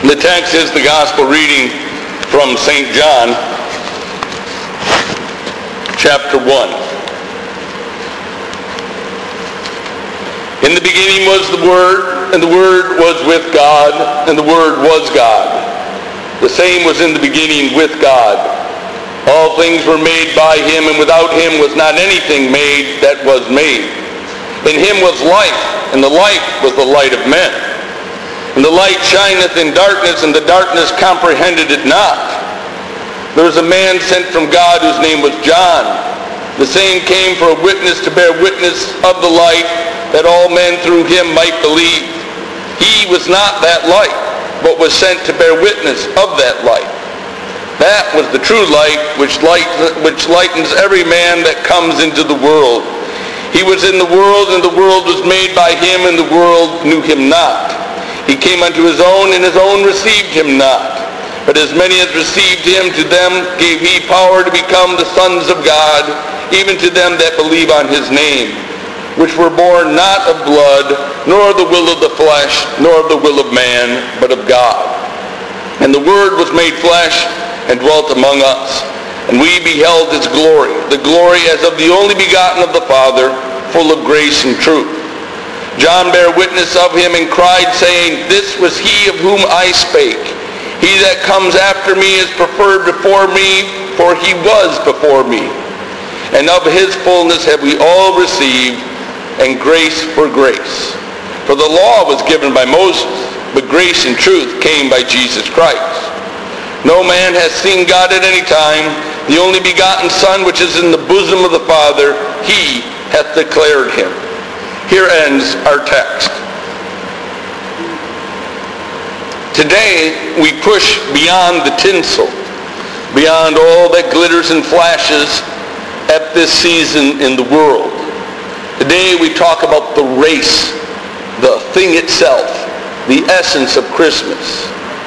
The text is the gospel reading from St. John, chapter 1. In the beginning was the Word, and the Word was with God, and the Word was God. The same was in the beginning with God. All things were made by him, and without him was not anything made that was made. In him was life, and the life was the light of men. And the light shineth in darkness, and the darkness comprehended it not. There was a man sent from God whose name was John. The same came for a witness to bear witness of the light, that all men through him might believe. He was not that light, but was sent to bear witness of that light. That was the true light, which lightens every man that comes into the world. He was in the world, and the world was made by him, and the world knew him not. He came unto his own, and his own received him not. But as many as received him, to them gave he power to become the sons of God, even to them that believe on his name, which were born not of blood, nor of the will of the flesh, nor of the will of man, but of God. And the Word was made flesh, and dwelt among us. And we beheld his glory, the glory as of the only begotten of the Father, full of grace and truth. John bare witness of him, and cried, saying, This was he of whom I spake. He that comes after me is preferred before me, for he was before me. And of his fullness have we all received, and grace for grace. For the law was given by Moses, but grace and truth came by Jesus Christ. No man has seen God at any time. The only begotten Son, which is in the bosom of the Father, he hath declared him. Here ends our text. Today, we push beyond the tinsel, beyond all that glitters and flashes at this season in the world. Today, we talk about the race, the thing itself, the essence of Christmas.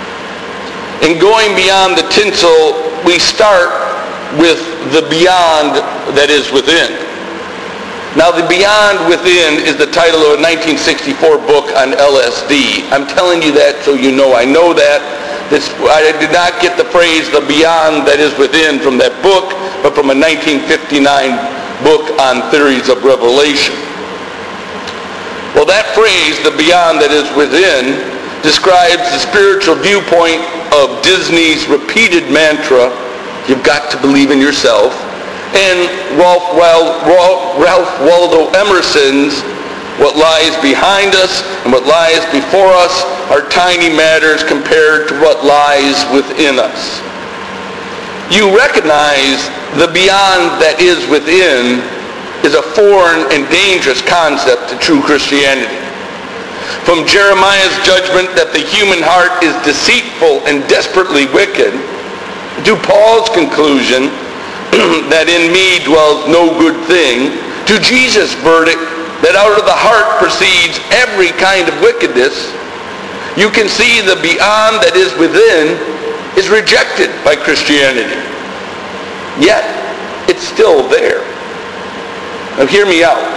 In going beyond the tinsel, we start with the beyond that is within. Now, the Beyond Within is the title of a 1964 book on LSD. I'm telling you that so you know I know that. I did not get the phrase, the beyond that is within, from that book, but from a 1959 book on theories of revelation. Well, that phrase, the beyond that is within, describes the spiritual viewpoint of Disney's repeated mantra, you've got to believe in yourself, and Ralph Waldo Emerson's, what lies behind us and what lies before us are tiny matters compared to what lies within us. You recognize the beyond that is within is a foreign and dangerous concept to true Christianity. From Jeremiah's judgment that the human heart is deceitful and desperately wicked, to Paul's conclusion that in me dwells no good thing, to Jesus' verdict that out of the heart proceeds every kind of wickedness, you can see the beyond that is within is rejected by Christianity. Yet, it's still there. Now hear me out.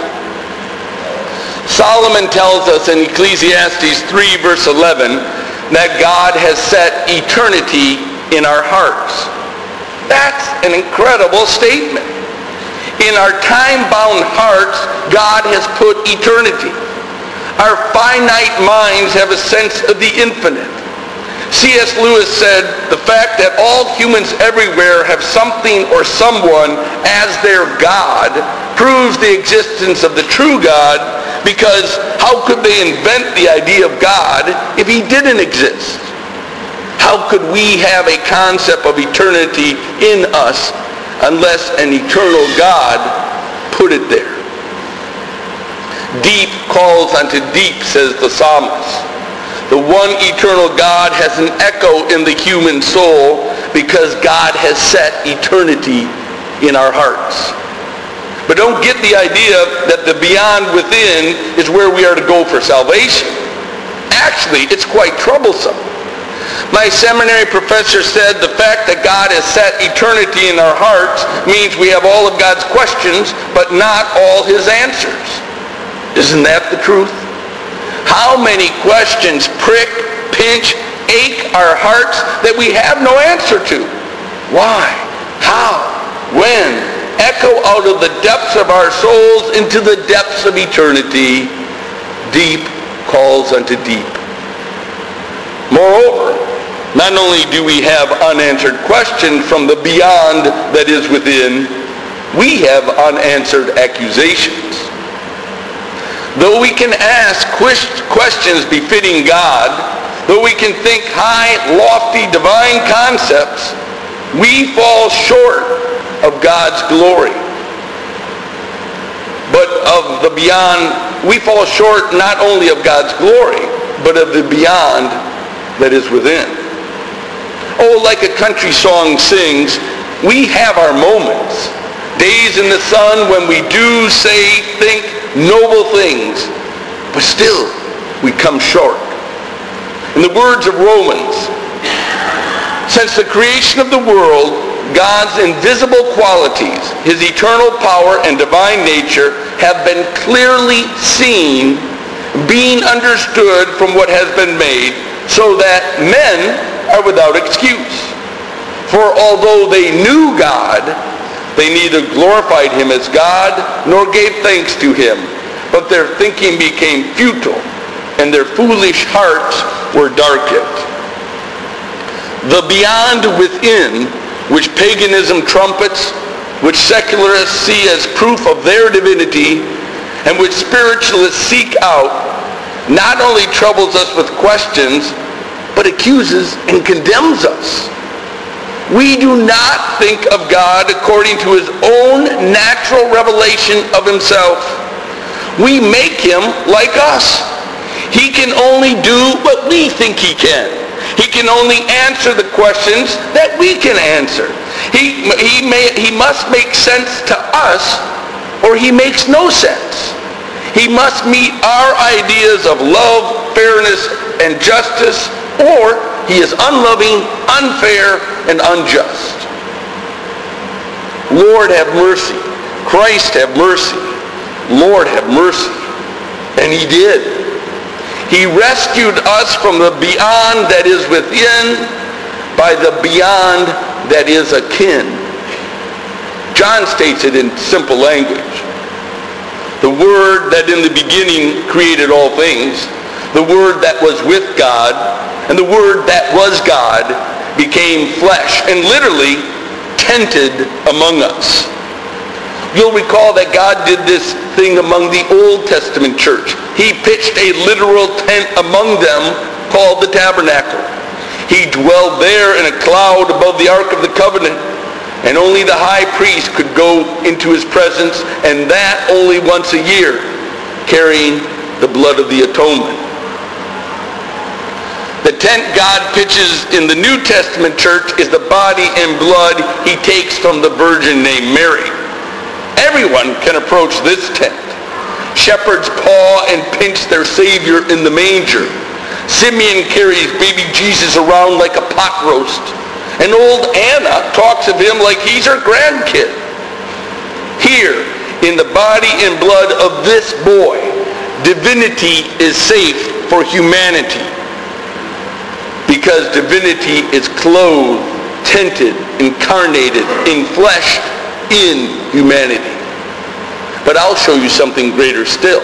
Solomon tells us in Ecclesiastes 3 verse 11 that God has set eternity in our hearts. That's an incredible statement. In our time-bound hearts, God has put eternity. Our finite minds have a sense of the infinite. C.S. Lewis said, the fact that all humans everywhere have something or someone as their God proves the existence of the true God, because how could they invent the idea of God if he didn't exist? How could we have a concept of eternity in us unless an eternal God put it there? Deep calls unto deep, says the psalmist. The one eternal God has an echo in the human soul because God has set eternity in our hearts. But don't get the idea that the beyond within is where we are to go for salvation. Actually, it's quite troublesome. My seminary professor said the fact that God has set eternity in our hearts means we have all of God's questions, but not all his answers. Isn't that the truth? How many questions prick, pinch, ache our hearts that we have no answer to. Why? How? When? Echo out of the depths of our souls into the depths of eternity. Deep calls unto deep. Moreover, not only do we have unanswered questions from the beyond that is within, we have unanswered accusations. Though we can ask questions befitting God, though we can think high, lofty, divine concepts, we fall short of God's glory. But of the beyond, we fall short not only of God's glory, but of the beyond that is within. Oh, like a country song sings, we have our moments. Days in the sun when we do, say, think noble things, but still we come short. In the words of Romans, since the creation of the world, God's invisible qualities, his eternal power and divine nature have been clearly seen, being understood from what has been made, so that men are without excuse. For although they knew God, they neither glorified him as God nor gave thanks to him, but their thinking became futile, and their foolish hearts were darkened. The beyond within, which paganism trumpets, which secularists see as proof of their divinity, and which spiritualists seek out, not only troubles us with questions, but accuses and condemns us. We do not think of God according to his own natural revelation of himself. We make him like us. He can only do what we think he can. He can only answer the questions that we can answer. He must make sense to us, or he makes no sense. He must meet our ideas of love, fairness, and justice, or he is unloving, unfair, and unjust. Lord, have mercy. Christ, have mercy. Lord, have mercy. And he did. He rescued us from the beyond that is within by the beyond that is akin. John states it in simple language. The Word that in the beginning created all things, the Word that was with God, and the Word that was God became flesh and literally tented among us. You'll recall that God did this thing among the Old Testament church. He pitched a literal tent among them called the tabernacle. He dwelled there in a cloud above the Ark of the Covenant, and only the high priest could go into his presence, and that only once a year, carrying the blood of the atonement. The tent God pitches in the New Testament church is the body and blood he takes from the virgin named Mary. Everyone can approach this tent. Shepherds paw and pinch their Savior in the manger. Simeon carries baby Jesus around like a pot roast. And old Anna talks of him like he's her grandkid. Here, in the body and blood of this boy, divinity is safe for humanity. Because divinity is clothed, tinted, incarnated, enfleshed in humanity. But I'll show you something greater still.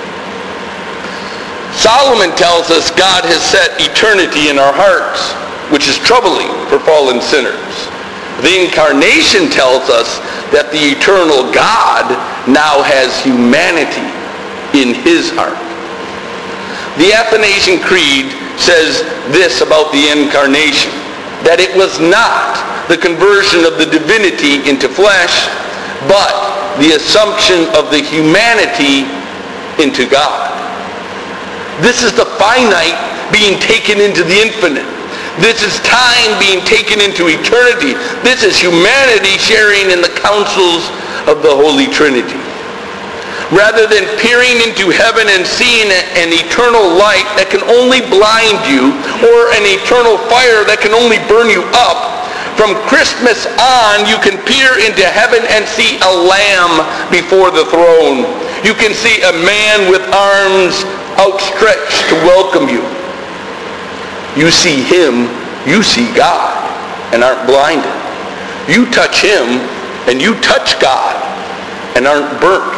Solomon tells us God has set eternity in our hearts, which is troubling for fallen sinners. The incarnation tells us that the eternal God now has humanity in his heart. The Athanasian Creed says this about the incarnation, that it was not the conversion of the divinity into flesh, but the assumption of the humanity into God. This is the finite being taken into the infinite. This is time being taken into eternity. This is humanity sharing in the counsels of the Holy Trinity. Rather than peering into heaven and seeing an eternal light that can only blind you, or an eternal fire that can only burn you up, from Christmas on, you can peer into heaven and see a lamb before the throne. You can see a man with arms outstretched to welcome you. You see him, you see God, and aren't blinded. You touch him, and you touch God, and aren't burnt.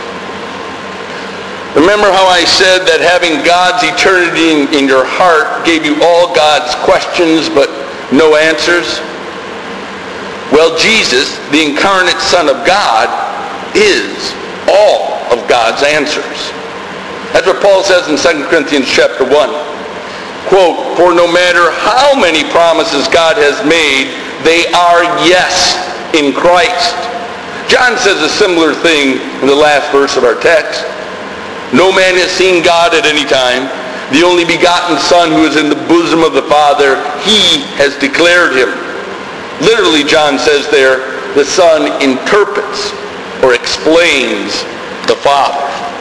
Remember how I said that having God's eternity in your heart gave you all God's questions but no answers? Well, Jesus, the incarnate Son of God, is all of God's answers. That's what Paul says in 2 Corinthians chapter 1. Quote, "For no matter how many promises God has made, they are yes in Christ." John says a similar thing in the last verse of our text. "No man has seen God at any time. The only begotten Son who is in the bosom of the Father, he has declared him." Literally, John says there, the Son interprets or explains the Father.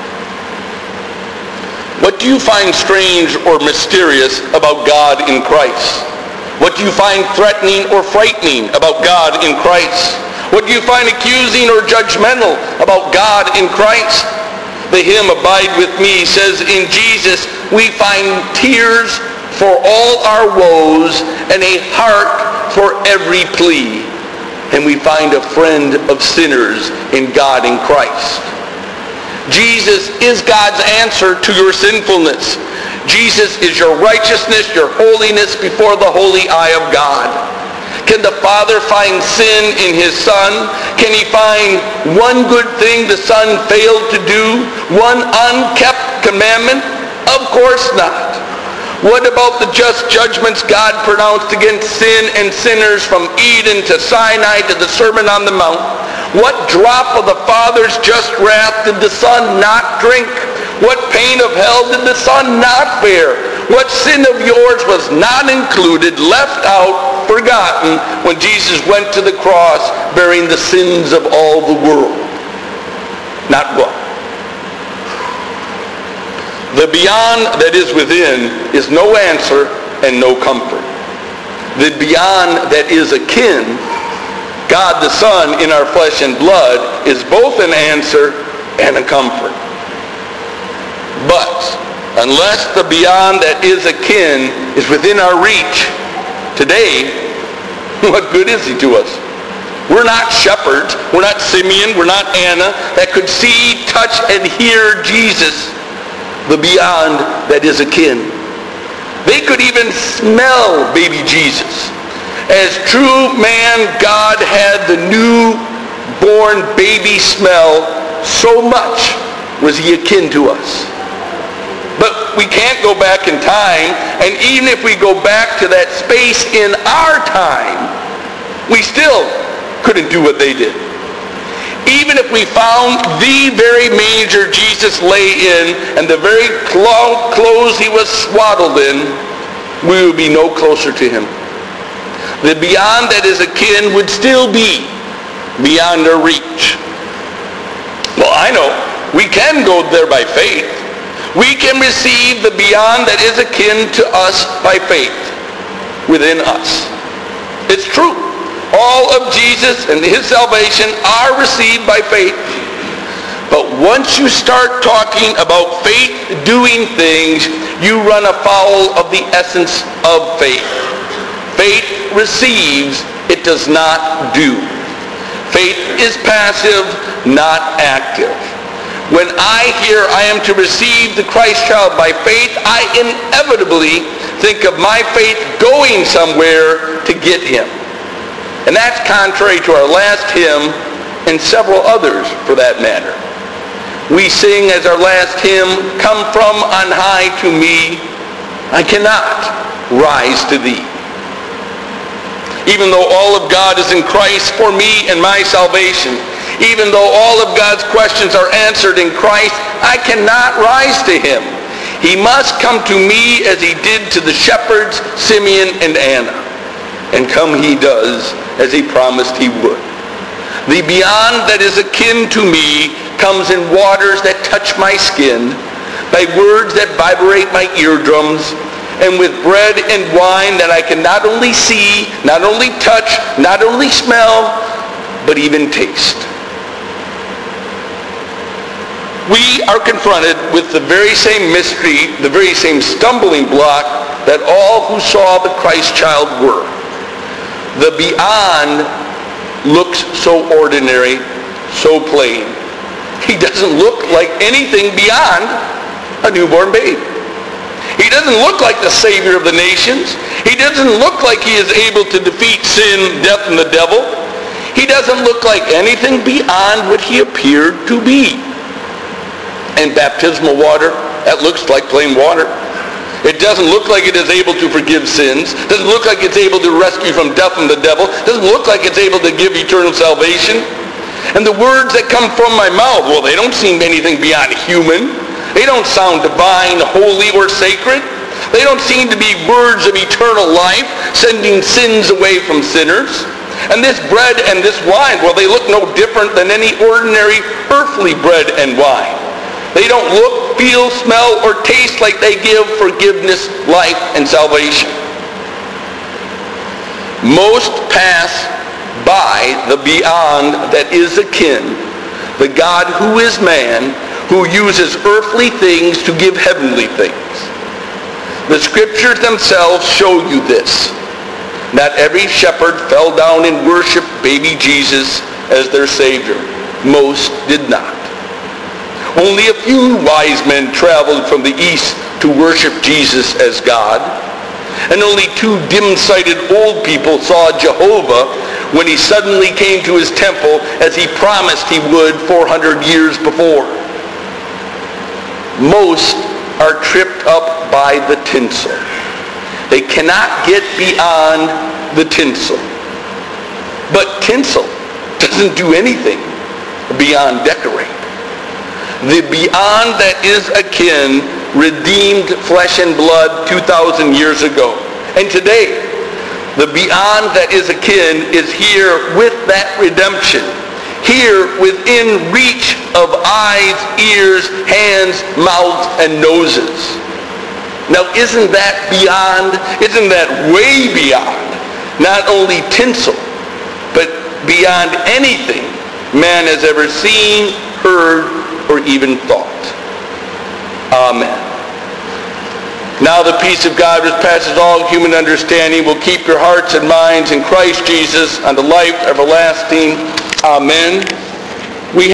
What do you find strange or mysterious about God in Christ? What do you find threatening or frightening about God in Christ? What do you find accusing or judgmental about God in Christ? The hymn, "Abide with Me," says, in Jesus we find tears for all our woes and a heart for every plea. And we find a friend of sinners in God in Christ. Jesus is God's answer to your sinfulness. Jesus is your righteousness, your holiness before the holy eye of God. Can the Father find sin in his Son? Can he find one good thing the Son failed to do? One unkept commandment? Of course not. What about the just judgments God pronounced against sin and sinners from Eden to Sinai to the Sermon on the Mount? What drop of the Father's just wrath did the Son not drink? What pain of hell did the Son not bear? What sin of yours was not included, left out, forgotten when Jesus went to the cross bearing the sins of all the world? Not one. The beyond that is within is no answer and no comfort. The beyond that is akin, God the Son in our flesh and blood, is both an answer and a comfort. But unless the beyond that is akin is within our reach today, what good is he to us? We're not shepherds. We're not Simeon. We're not Anna that could see, touch, and hear Jesus, the beyond that is akin. They could even smell baby Jesus. As true man, God had the newborn baby smell, so much was he akin to us. But we can't go back in time, and even if we go back to that space in our time, we still couldn't do what they did. Even if we found the very manger Jesus lay in and the very clothes he was swaddled in, we would be no closer to him. The beyond that is akin would still be beyond our reach. Well, I know we can go there by faith. We can receive the beyond that is akin to us by faith within us. It's true. All of Jesus and his salvation are received by faith. But once you start talking about faith doing things, you run afoul of the essence of faith. Faith receives, it does not do. Faith is passive, not active. When I hear I am to receive the Christ child by faith, I inevitably think of my faith going somewhere to get him. And that's contrary to our last hymn and several others for that matter. We sing as our last hymn, "Come from on high to me, I cannot rise to thee." Even though all of God is in Christ for me and my salvation, even though all of God's questions are answered in Christ, I cannot rise to him. He must come to me as he did to the shepherds, Simeon and Anna. And come he does, as he promised he would. The beyond that is akin to me comes in waters that touch my skin, by words that vibrate my eardrums, and with bread and wine that I can not only see, not only touch, not only smell, but even taste. we are confronted with the very same mystery, the very same stumbling block that all who saw the Christ child were. The beyond looks so ordinary, so plain. He doesn't look like anything beyond a newborn babe. He doesn't look like the Savior of the nations. He doesn't look like he is able to defeat sin, death, and the devil. He doesn't look like anything beyond what he appeared to be. And baptismal water, that looks like plain water. It doesn't look like it is able to forgive sins. Doesn't look like it's able to rescue from death and the devil. Doesn't look like it's able to give eternal salvation. And the words that come from my mouth, well, they don't seem anything beyond human. They don't sound divine, holy, or sacred. They don't seem to be words of eternal life, sending sins away from sinners. And this bread and this wine, well, they look no different than any ordinary earthly bread and wine. They don't look, feel, smell, or taste like they give forgiveness, life, and salvation. Most pass by the beyond that is akin, the God who is man, who uses earthly things to give heavenly things. The scriptures themselves show you this. Not every shepherd fell down and worshiped baby Jesus as their Savior. Most did not. Only a few wise men traveled from the east to worship Jesus as God. And only 2 dim-sighted old people saw Jehovah when he suddenly came to his temple as he promised he would 400 years before. Most are tripped up by the tinsel. They cannot get beyond the tinsel. But tinsel doesn't do anything beyond decorate. The beyond that is akin redeemed flesh and blood 2,000 years ago. And today, the beyond that is akin is here with that redemption. Here within reach of eyes, ears, hands, mouths, and noses. Now isn't that beyond, isn't that way beyond, not only tinsel, but beyond anything man has ever seen, heard, or even thought. Amen. Now the peace of God which passes all human understanding will keep your hearts and minds in Christ Jesus unto life everlasting. Amen.